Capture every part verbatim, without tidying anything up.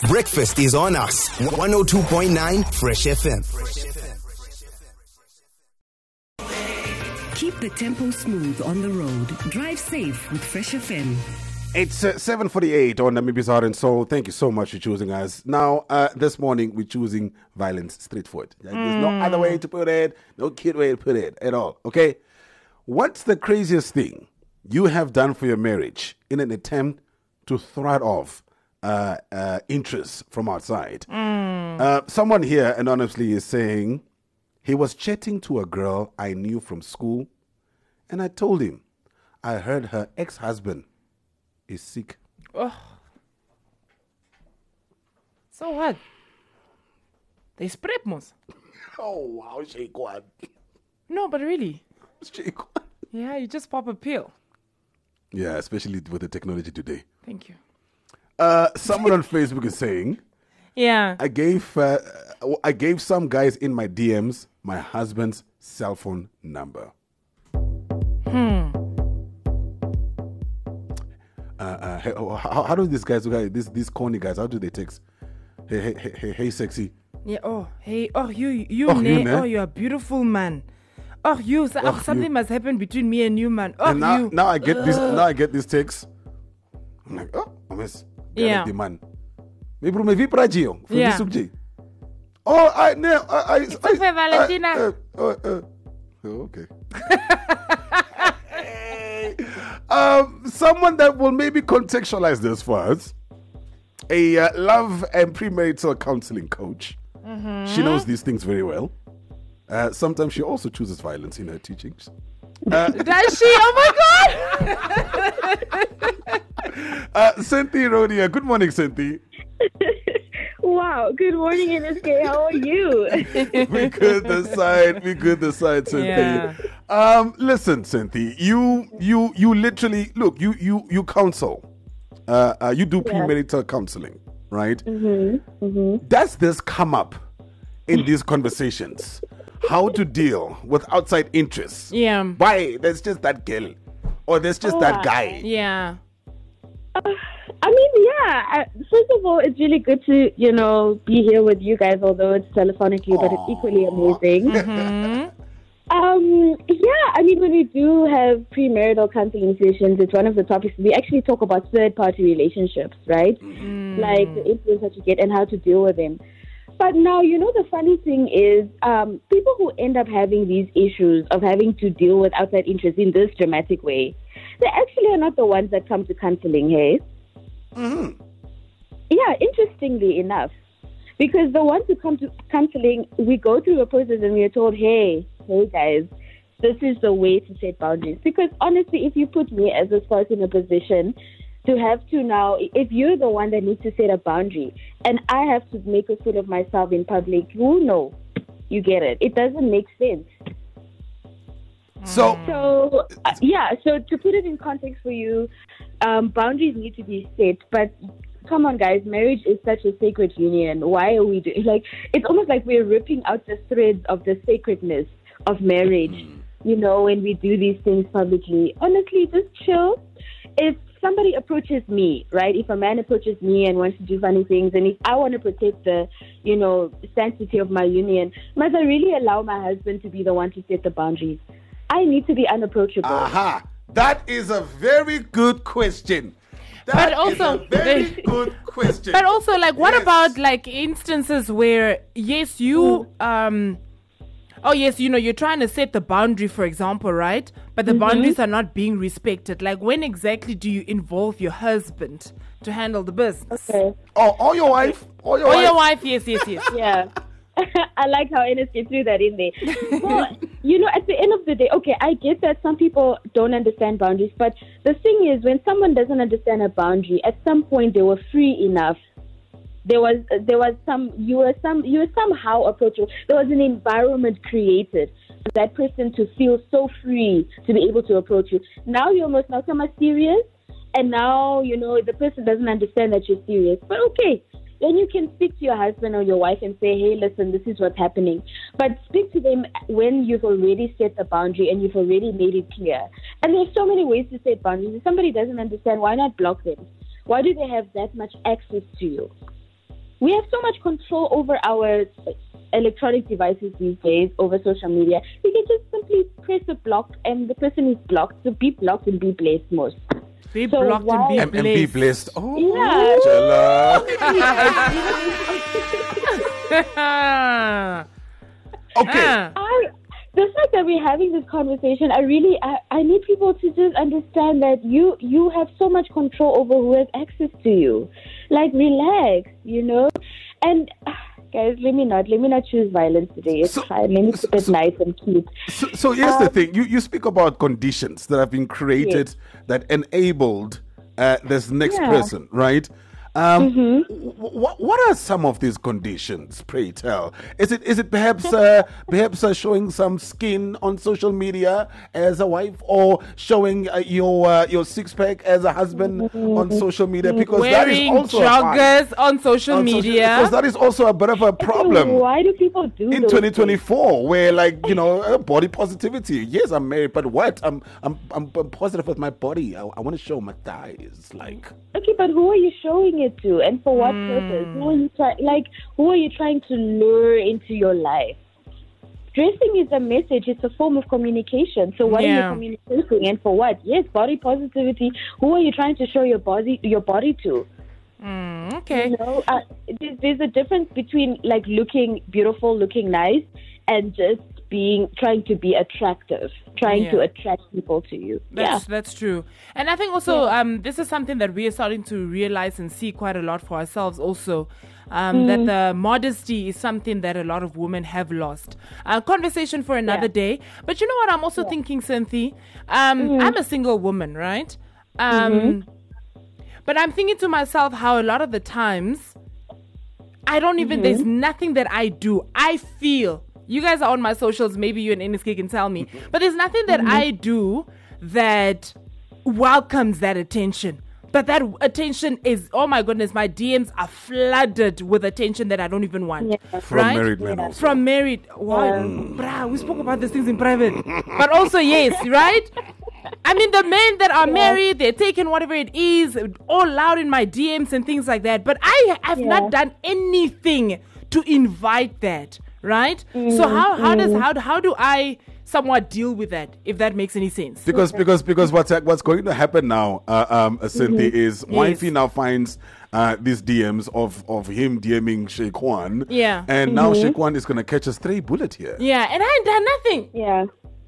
Breakfast is on us. one oh two point nine Fresh F M. Keep the tempo smooth on the road. Drive safe with Fresh F M. It's uh, seven forty-eight on Namibi's Heart and Soul. Thank you so much for choosing us. Now, uh, this morning, we're choosing violence straightforward. There's mm. no other way to put it, no cute way to put it at all, okay? What's the craziest thing you have done for your marriage in an attempt to thwart off uh, uh, interest from outside? Mm. Uh, someone here anonymously is saying, he was chatting to a girl I knew from school, and I told him I heard her ex-husband is sick. Oh. So what? They spread mos. Oh, wow, shake one. No, but really. Shake one. Yeah, you just pop a pill. Yeah, especially with the technology today. Thank you. Uh, someone on Facebook is saying, yeah, I gave uh, I gave some guys in my D Ms my husband's cell phone number. Hmm. Uh, uh, hey, oh, how, how do these guys, these these corny guys, how do they text? Hey, hey, hey, hey, hey sexy. Yeah. Oh, hey. Oh, you, you, oh, ne, you, ne? oh, you're a beautiful man. Oh, you. So, oh, something you. must happen between me and you, man. Oh, and now, you. Now I get uh. this. Now I get this text. I'm like, oh, I miss. Yeah. The man. Maybe me vi pragio. Yeah. Oh, I no, I, I, it's I, I Valentina. I, uh, uh, uh, oh, okay. um, someone that will maybe contextualize this for us. A uh, love and premarital counseling coach. Mm-hmm. She knows these things very well. Uh, sometimes she also chooses violence in her teachings. Uh, Does she? Oh my God! uh, Cynthia Rodia. Good morning, Cynthia. Wow. Good morning, N S K. How are you? we could decide. We could decide, Cynthia. Yeah. Um, listen, Cynthia. You, you, you literally look. You, you, you counsel. Uh, uh, you do premarital yeah. counseling, right? Mm-hmm. Mm-hmm. Does this come up in these conversations? How to deal with outside interests? Yeah. Why? There's just that girl, or there's just oh, that guy. Yeah. Uh, I mean, yeah. I, first of all, it's really good to, you know, be here with you guys, although it's telephonically, Aww. But it's equally amazing. Mm-hmm. um, yeah, I mean, when we do have premarital counseling sessions, it's one of the topics. We actually talk about third-party relationships, right? Mm. Like the influence that you get and how to deal with them. But now, you know, the funny thing is um, people who end up having these issues of having to deal with outside interests in this dramatic way, they actually are not the ones that come to counseling, hey? Mm-hmm. Yeah, interestingly enough. Because the ones who come to counseling, we go through a process and we are told, hey, hey guys, this is the way to set boundaries. Because honestly, if you put me as a spouse in a position to have to now, if you're the one that needs to set a boundary and I have to make a fool of myself in public, you know, you get it. It doesn't make sense. So, so uh, yeah, so to put it in context for you, um, boundaries need to be set, but come on guys, marriage is such a sacred union. Why are we doing, like, it's almost like we're ripping out the threads of the sacredness of marriage, mm. you know, when we do these things publicly. Honestly, just chill. If somebody approaches me, right, if a man approaches me and wants to do funny things, and if I want to protect the, you know, sanctity of my union, must I really allow my husband to be the one to set the boundaries? I need to be unapproachable. Aha. That is a very good question. That but also, is a very good question. But also, like, what yes. about, like, instances where, yes, you, mm. um, oh, yes, you know, you're trying to set the boundary, for example, right? But the mm-hmm. boundaries are not being respected. Like, when exactly do you involve your husband to handle the business? Okay. Oh, or your wife. Or your or wife. your wife, yes, yes, yes. Yeah. I like how N S K threw that in there. Well, you know, at the end of the day, okay, I get that some people don't understand boundaries, but the thing is, when someone doesn't understand a boundary, at some point they were free enough. There was, there was some, you were some, you were somehow approachable. There was an environment created for that person to feel so free to be able to approach you. Now you're almost now so much serious, and now, you know, the person doesn't understand that you're serious. But okay. Then you can speak to your husband or your wife and say, hey, listen, this is what's happening. But speak to them when you've already set the boundary and you've already made it clear. And there's so many ways to set boundaries. If somebody doesn't understand, why not block them? Why do they have that much access to you? we have so much control over our electronic devices these days, over social media. You can just simply press a block and the person is blocked. So be blocked and be blessed most. Be So blocked why- and be And, and be blessed. blessed. Oh, Yeah. Angela. Okay. Ah. I, the fact that we're having this conversation, I really, I, I need people to just understand that you, you have so much control over who has access to you. Like, relax, you know? And, uh, guys, let me not, let me not choose violence today. It's So- fine. Let me so- keep it so- nice and cute. So, so here's the Um, thing. You you speak about conditions that have been created that enabled uh, this next Yeah. person, right? Um, Mm-hmm. what what are some of these conditions? Pray tell. Is it is it perhaps uh, perhaps uh, showing some skin on social media as a wife, or showing uh, your uh, your six pack as a husband on social media? Because that is Wearing also a fine joggers on social on social- media. Because that is also a bit of a problem. Why do people do In those twenty things? twenty-four, where like you know uh, body positivity. Yes, I'm married, but what? I'm I'm I'm, I'm positive with my body. I, I want to show my thighs. Like Okay, but who are you showing it to, and for what purpose? Who are you try- like? Who are you trying to lure into your life? Dressing is a message; it's a form of communication. So, what Yeah. are you communicating, and for what? Yes, body positivity. Who are you trying to show your body, your body to? Mm, okay. You know, uh, there's, there's a difference between like looking beautiful, looking nice, and just being trying to be attractive, trying Yeah. to attract people to you. That's that's true. And I think also um, this is something that we are starting to realize and see quite a lot for ourselves also. Um, That the modesty is something that a lot of women have lost. Uh, conversation for another Yeah. day. But you know what I'm also thinking, Cynthia? Um, I'm a single woman, right? Um, But I'm thinking to myself how a lot of the times I don't even, there's nothing that I do. I feel, you guys are on my socials, maybe you and N S K can tell me, but there's nothing that I do that welcomes that attention. But that attention is, oh my goodness, my D Ms are flooded with attention that I don't even want. Yeah. from right? married men also. From married. Why? Bruh, we spoke about these things in private. But also, yes, right? I mean, the men that are married, they're taking whatever it is, all loud in my D Ms and things like that. But I have Yeah. not done anything to invite that, right? So how how does how how do I somewhat deal with that, if that makes any sense? Because because because what's what's going to happen now, uh, um, uh, Cynthia, is Yes. wifey now finds uh, these D Ms of of him DMing Shaquan. Yeah. And now Shaquan is going to catch a stray bullet here. Yeah, and I ain't done nothing. Yeah.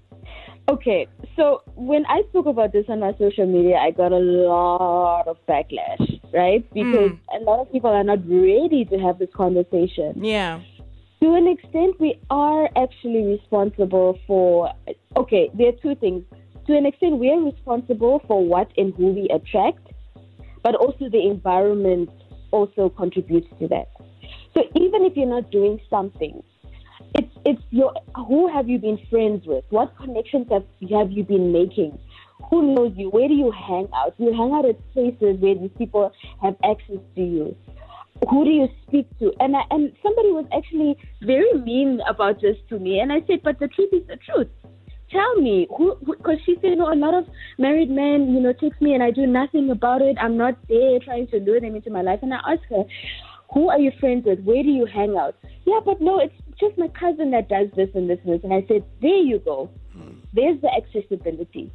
Okay, so when I spoke about this on my social media, I got a lot of backlash, right? Because a lot of people are not ready to have this conversation. Yeah. To an extent, we are actually responsible for. Okay, there are two things. To an extent, we are responsible for what and who we attract, but also the environment also contributes to that. So even if you're not doing something, it's it's your who have you been friends with? What connections have have you been making? Who knows you? Where do you hang out? You hang out at places where these people have access to you. Who do you speak to? And I, and somebody was actually very mean about this to me, and I said, but the truth is the truth. Tell me, who? Because she said, no, a lot of married men, you know, text me and I do nothing about it. I'm not there trying to lure them into my life. And I asked her, who are you friends with? Where do you hang out? Yeah, but no, it's just my cousin that does this and this and this. And I said, there you go. There's the accessibility.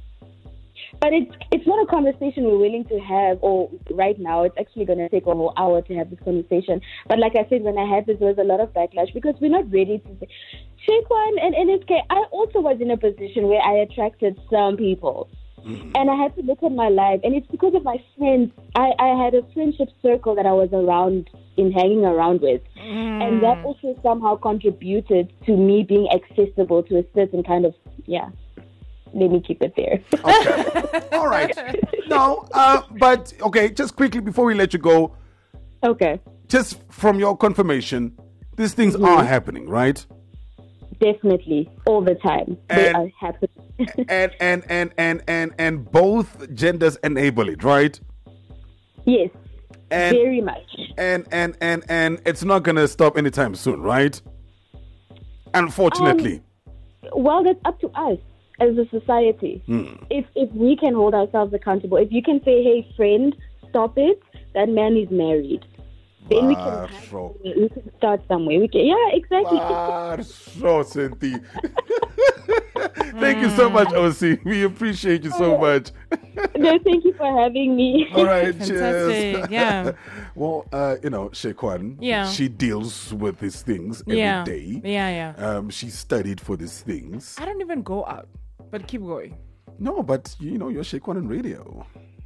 But it's it's not a conversation we're willing to have, or right now. It's actually going to take a whole hour to have this conversation. But like I said, when I had this, there was a lot of backlash because we're not ready to say. Shaquan and N S K, I also was in a position where I attracted some people. And I had to look at my life. And it's because of my friends. I, I had a friendship circle that I was around, in hanging around with. And that also somehow contributed to me being accessible to a certain kind of, yeah. Let me keep it there. Okay. All right. No, uh, but okay, just quickly before we let you go, Okay. just from your confirmation, these things are happening, right? Definitely. All the time. They And- are happening. and and and and and and both genders enable it, right? Yes. And Very much. and and and and it's not gonna stop anytime soon, right? Unfortunately. Well, that's up to us as a society. If if we can hold ourselves accountable, if you can say, hey, friend, stop it, that man is married. Then we Ah, can sure. we can start somewhere. We can, yeah, exactly. Ah, so Cynthia. Thank you so much, O C. We appreciate you so much. No, thank you for having me. All right, Fantastic, cheers. yeah. Well, uh, you know, Shekwan, Yeah. she deals with these things every Yeah. day. Yeah, yeah. Um, she studied for these things. I don't even go out, but keep going. No, but you know, you're Shekwan on radio.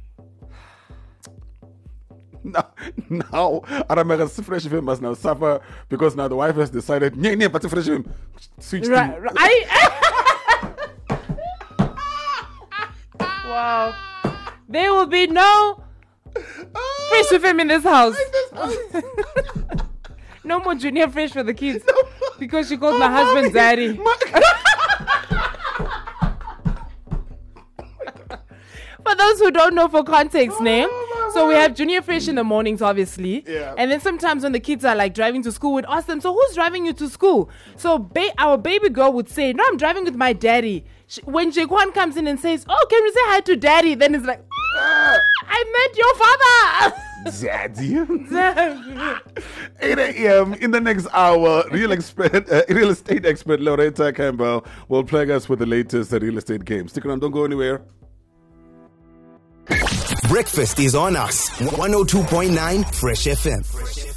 Now, now, Aramaga's Fresh F M must now suffer because now the wife has decided, "Nye, nye, but Fresh F M switch Right, to." right. I, wow. There will be no Fresh F M in this house. No more Junior Fresh for the kids. Because she called my husband daddy. For those who don't know, for context, name. So we have Junior Fresh in the mornings, obviously. Yeah. And then sometimes when the kids are like driving to school, we'd ask them, so who's driving you to school? So ba- our baby girl would say, no, I'm driving with my daddy. Sh- when Jekwan comes in and says, oh, can we say hi to daddy? Then it's like, ah, I met your father. Zaddy. eight a.m. in the next hour, real expert, uh, real estate expert Loretta Campbell will plug us with the latest uh, real estate game. Stick around, don't go anywhere. Breakfast is on us. one oh two point nine Fresh F M.